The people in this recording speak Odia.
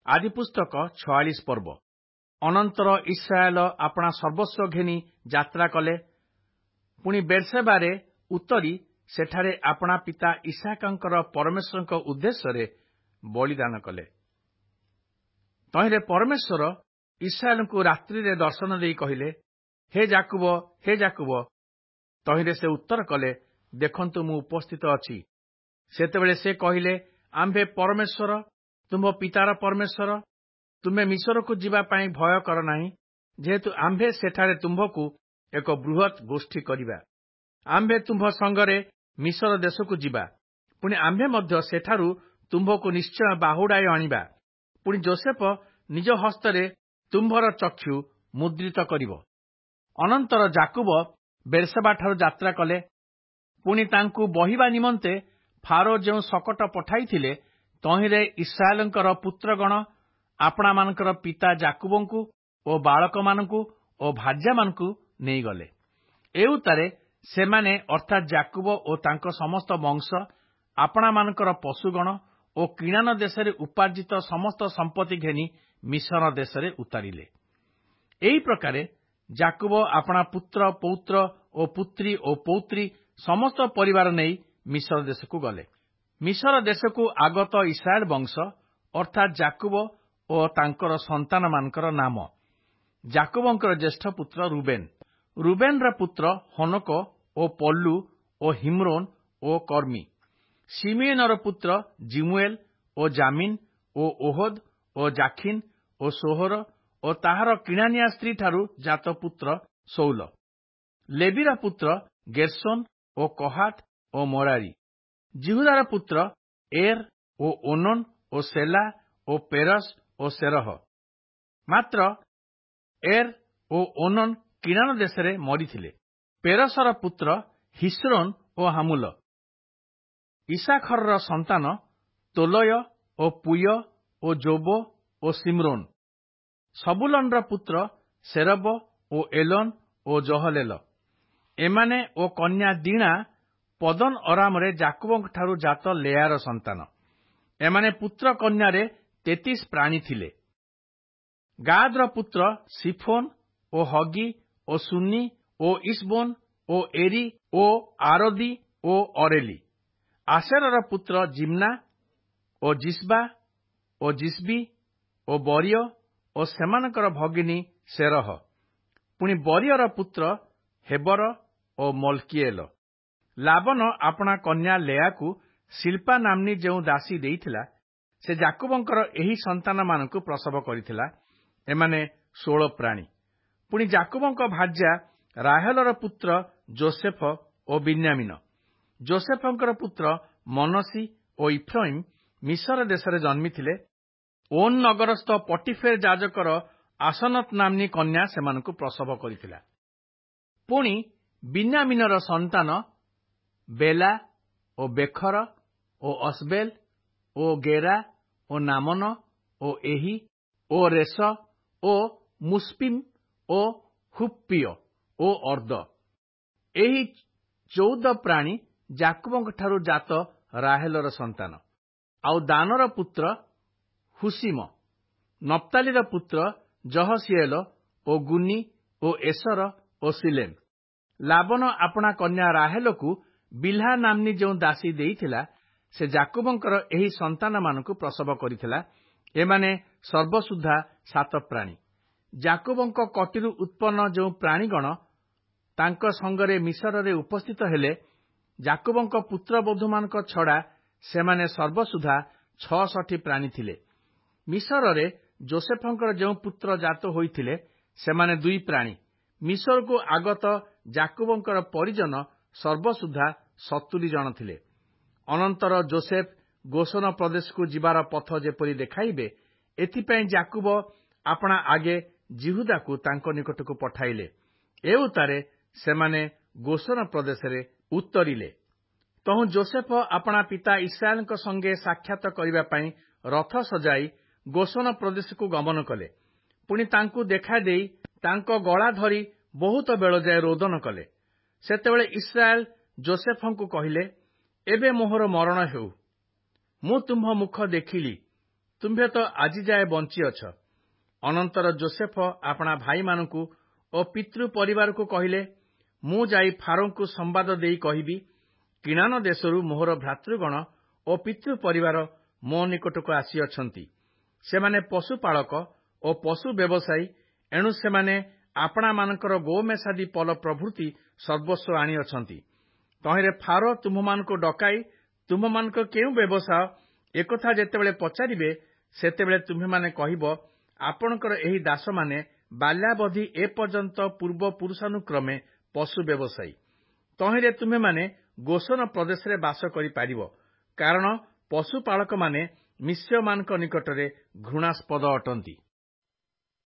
ଆଦି ପୁସ୍ତକ 46 ପର୍ବ। ଅନନ୍ତର ଇସ୍ରାଏଲ ଆପଣା ସର୍ବସ୍ୱ ଘେନି ଯାତ୍ରା କଲେ। ପୁଣି ବେର୍ଷେବାରେ ଉତ୍ତରି ସେଠାରେ ଆପଣା ପିତା ଇସାକଙ୍କର ପରମେଶ୍ୱରଙ୍କ ଉଦ୍ଦେଶ୍ୟରେ ବଳିଦାନ କଲେ। ତହିଁରେ ପରମେଶ୍ୱର ଇସ୍ରାଏଲଙ୍କୁ ରାତ୍ରିରେ ଦର୍ଶନ ଦେଇ କହିଲେ, ହେ ଯାକୁବ, ହେ ଯାକୁବ। ତହିଁରେ ସେ ଉତ୍ତର କଲେ, ଦେଖନ୍ତୁ ମୁଁ ଉପସ୍ଥିତ ଅଛି। ସେତେବେଳେ ସେ କହିଲେ, ଆମ୍ଭେ ପରମେଶ୍ୱର, ତୁମ୍ଭ ପିତାର ପରମେଶ୍ୱର। ତୁମେ ମିଶରକୁ ଯିବା ପାଇଁ ଭୟ କର ନାହିଁ, ଯେହେତୁ ଆମ୍ଭେ ସେଠାରେ ତୁମ୍ଭକୁ ଏକ ବୃହତ୍ ଗୋଷ୍ଠୀ କରିବା। ଆମ୍ଭେ ତୁମ୍ଭ ସଙ୍ଗରେ ମିଶର ଦେଶକୁ ଯିବା। ପୁଣି ଆମ୍ଭେ ମଧ୍ୟ ସେଠାରୁ ତୁମ୍ଭକୁ ନିଶ୍ଚୟ ବାହୁଡ଼ାଇ ଆଣିବା। ପୁଣି ଯୋସେଫ ନିଜ ହସ୍ତରେ ତୁମ୍ଭର ଚକ୍ଷୁ ମୁଦ୍ରିତ କରିବ। ଅନନ୍ତର ଯାକୁବ ବେର୍ଷେବାଠାରୁ ଯାତ୍ରା କଲେ। ପୁଣି ତାଙ୍କୁ ବହିବା ନିମନ୍ତେ ଫାରୋ ଯେଉଁ ଶକଟ ପଠାଇଥିଲେ, ତହିଁରେ ଇସ୍ରାଏଲଙ୍କର ପୁତ୍ରଗଣ ଆପଣାମାନଙ୍କର ପିତା ଯାକୁବଙ୍କୁ ଓ ବାଳକମାନଙ୍କୁ ଓ ଭାର୍ଯ୍ୟାମାନଙ୍କୁ ନେଇଗଲେ। ଏଉତାରେ ସେମାନେ ଅର୍ଥାତ୍ ଯାକୁବ ଓ ତାଙ୍କ ସମସ୍ତ ବଂଶ ଆପଣାମାନଙ୍କର ପଶୁଗଣ ଓ କିଣାନ ଦେଶରେ ଉପାର୍ଜିତ ସମସ୍ତ ସମ୍ପତ୍ତି ଘେନି ମିଶର ଦେଶରେ ଉତାରିଲେ। ଏହି ପ୍ରକାରେ ଯାକୁବ ଆପଣା ପୁତ୍ର, ପୌତ୍ର ଓ ପୁତ୍ରୀ ଓ ପୌତ୍ରୀ ସମସ୍ତ ପରିବାର ନେଇ ମିଶର ଦେଶକୁ ଗଲେ। ମିଶର ଦେଶକୁ ଆଗତ ଇସ୍ରାଏଲ ବଂଶ ଅର୍ଥାତ୍ ଯାକୁବ ଓ ତାଙ୍କର ସନ୍ତାନମାନଙ୍କର ନାମ। ଯାକୁବଙ୍କର ଜ୍ୟେଷ୍ଠ ପୁତ୍ର ରୁବେନ। ରୁବେନର ପୁତ୍ର ହନୋକ ଓ ପଲ୍ଲୁ ଓ ହିମ୍ରୋନ ଓ କର୍ମୀ। ସିମିଏନର ପୁତ୍ର ଜିମୁଏଲ ଓ ଜାମିନ ଓ ଓହଦ ଓ ଜାଖିନ ଓ ସୋହର ଓ ତାହାର କିଣାନିଆ ସ୍ତ୍ରୀଠାରୁ ଜାତ ପୁତ୍ର ସୌଲ। ଲେବିର ପୁତ୍ର ଗେର୍ଶୋନ ଓ କହାତ ଓ ମରାରୀ। ଜିହୁଦାର ପୁତ୍ର ଏର ଓ ଓନନ ଓ ସେଲା ଓ ପେରସ ଓ ସେରହ। ମାତ୍ର ଏର ଓ ଓନନ କିଣାନ ଦେଶରେ ମରିଥିଲେ। ପେରସର ପୁତ୍ର ହିସ୍ରୋନ ଓ ହାମୁଲ। ଇସାଖରର ସନ୍ତାନ ତୋଲୟ ଓ ପୁୟ ଓ ଜୋବ ଓ ସିମ୍ରୋନ। ସବୁଲନର ପୁତ୍ର ସେରବ ଓ ଏଲୋନ ଓ ଜହଲେଲ। ଏମାନେ ଓ କନ୍ୟା ଦିଣା ପଦନ ଅରାମରେ ଯାକୁବଙ୍କଠାରୁ ଜାତ ଲେୟାର ସନ୍ତାନ। ଏମାନେ ପୁତ୍ର କନ୍ୟାରେ 33 ପ୍ରାଣୀ ଥିଲେ। ଗାଦର ପୁତ୍ର ସିଫୋନ ଓ ହଗି ଓ ସୁନି ଓ ଇସବୋନ ଓ ଏରି ଓ ଆରୋଦି ଓ ଅରେଲି। ଆସେରର ପୁତ୍ର ଜିମ୍ନା ଓ ଜିସ୍ବା ଓ ଜିସ୍ବି ଓ ବରିୟ ଓ ସେମାନଙ୍କର ଭଗିନୀ ସେରହ। ପୁଣି ବରିୟର ପୁତ୍ର ହେବର ଓ ମଲକିଏଲ। ଲାବନ ଆପଣା କନ୍ୟା ଲେୟାକୁ ଶିଳ୍ପା ନାମ୍ନୀ ଯେଉଁ ଦାସୀ ଦେଇଥିଲା, ସେ ଯାକୁବଙ୍କର ଏହି ସନ୍ତାନମାନଙ୍କୁ ପ୍ରସବ କରିଥିଲା। ଏମାନେ 16 ପ୍ରାଣୀ। ପୁଣି ଯାକୁବଙ୍କ ଭାର୍ଯ୍ୟା ରାହେଲର ପୁତ୍ର ଯୋସେଫ ଓ ବିନ୍ୟାମିନ। ଯୋସେଫଙ୍କର ପୁତ୍ର ମନୋସି ଓ ଇଫ୍ରାଇମ ମିଶର ଦେଶରେ ଜନ୍ମିଥିଲେ। ଓନ ନଗରସ୍ଥ ପଟିଫେର ଯାଜକର ଆସନତ ନାମ୍ନୀ କନ୍ୟା ସେମାନଙ୍କୁ ପ୍ରସବ କରିଥିଲା। ପୁଣି ବିନ୍ୟାମିନର ସନ୍ତାନ ବେଲା ଓ ବେଖର ଓ ଅସବେଲ ଓ ଗେରା ଓ ନାମନ ଓ ଏହି ଓ ରେସ ଓ ମୁସପିମ ଓ ହୁପ୍ପିୟ ଓ ଅର୍ଦ। ଏହି 14 ପ୍ରାଣୀ ଯାକୁବଙ୍କଠାରୁ ଜାତ ରାହେଲର ସନ୍ତାନ। ଆଉ ଦାନର ପୁତ୍ର ହୁସିମ। ନପ୍ତାଲିର ପୁତ୍ର ଜହସିଏଲ ଓ ଗୁନି ଓ ଏସର ଓ ସିଲେମ। ଲାବନ ଆପଣା କନ୍ୟା ରାହେଲକୁ ବିଲ୍ହା ନାମ୍ନୀ ଯେଉଁ ଦାସୀ ଦେଇଥିଲା, ସେ ଯାକୁବଙ୍କର ଏହି ସନ୍ତାନମାନଙ୍କୁ ପ୍ରସବ କରିଥିଲା। ଏମାନେ ସର୍ବସୁଦ୍ଧା 7 ପ୍ରାଣୀ। ଯାକୁବଙ୍କ କଟିରୁ ଉତ୍ପନ୍ନ ଯେଉଁ ପ୍ରାଣୀଗଣ ତାଙ୍କ ସଙ୍ଗରେ ମିଶରରେ ଉପସ୍ଥିତ ହେଲେ, ଯାକୁବଙ୍କ ପୁତ୍ରବଧୂମାନଙ୍କ ଛଡ଼ା ସେମାନେ ସର୍ବସୁଦ୍ଧା 66 ପ୍ରାଣୀ ଥିଲେ। ମିଶରରେ ଯୋସେଫଙ୍କର ଯେଉଁ ପୁତ୍ର ଜାତ ହୋଇଥିଲେ, ସେମାନେ 2 ପ୍ରାଣୀ। ମିଶରକୁ ଆଗତ ଯାକୁବଙ୍କର ପରିଜନ ସର୍ବସୁଦ୍ଧା 70 ଜଣ ଥିଲେ। ଅନନ୍ତର ଯୋସେଫ ଗୋସନ ପ୍ରଦେଶକୁ ଯିବାର ପଥ ଯେପରି ଦେଖାଇବେ, ଏଥିପାଇଁ ଯାକୁବ ଆପଣା ଆଗେ ଜିହୁଦାକୁ ତାଙ୍କ ନିକଟକୁ ପଠାଇଲେ। ଏଉତାରେ ସେମାନେ ଗୋସନ ପ୍ରଦେଶରେ ଉତ୍ତରିଲେ। ତହୁଁ ଯୋସେଫ ଆପଣା ପିତା ଇସ୍ରାଏଲଙ୍କ ସଙ୍ଗେ ସାକ୍ଷାତ କରିବା ପାଇଁ ରଥ ସଜାଇ ଗୋସନ ପ୍ରଦେଶକୁ ଗମନ କଲେ। ପୁଣି ତାଙ୍କୁ ଦେଖାଦେଇ ତାଙ୍କ ଗଳା ଧରି ବହୁତ ବେଳ ଯାଏ ରୋଦନ କଲେ। ସେତେବେଳେ ଇସ୍ରାଏଲ ଯୋସେଫଙ୍କୁ କହିଲେ, ଏବେ ମୋହର ମରଣ ହେଉ। ମୁଁ ତୁମ୍ଭ ମୁଖ ଦେଖିଲି, ତୁମ୍ଭେ ତ ଆଜି ଯାଏ ବଞ୍ଚିଅଛ। ଅନନ୍ତର ଯୋସେଫ ଆପଣା ଭାଇମାନଙ୍କୁ ଓ ପିତୃ ପରିବାରକୁ କହିଲେ, ମୁଁ ଯାଇ ଫାରୋଙ୍କୁ ସମ୍ବାଦ ଦେଇ କହିବି, କିଣାନ ଦେଶରୁ ମୋହର ଭ୍ରାତୃଗଣ ଓ ପିତୃ ପରିବାର ମୋ ନିକଟକୁ ଆସିଅଛନ୍ତି। ସେମାନେ ପଶୁପାଳକ ଓ ପଶୁ ବ୍ୟବସାୟୀ, ଏଣୁ ସେମାନେ ଆପଣାମାନଙ୍କର ଗୋମେଷାଦି ପଲ ପ୍ରଭୃତି ସର୍ବସ୍ୱ ଆଣିଅଛନ୍ତି। ତହିଁରେ ଫାରୋ ତୁମ୍ଭମାନଙ୍କୁ ଡକାଇ ତୁମ୍ଭମାନଙ୍କ କେଉଁ ବ୍ୟବସାୟ ଏକଥା ଯେତେବେଳେ ପଚାରିବେ, ସେତେବେଳେ ତୁମ୍ଭେମାନେ କହିବ, ଆପଣଙ୍କର ଏହି ଦାସମାନେ ବାଲ୍ୟାବଧି ଏପର୍ଯ୍ୟନ୍ତ ପୂର୍ବ ପୁରୁଷାନୁକ୍ରମେ ପଶୁ ବ୍ୟବସାୟୀ। ତହିଁରେ ତୁମ୍ଭେମାନେ ଗୋସନ ପ୍ରଦେଶରେ ବାସ କରିପାରିବ, କାରଣ ପଶୁପାଳକମାନେ ମିସ୍ରମାନଙ୍କ ନିକଟରେ ଘୃଣାସ୍ପଦ ଅଟନ୍ତି।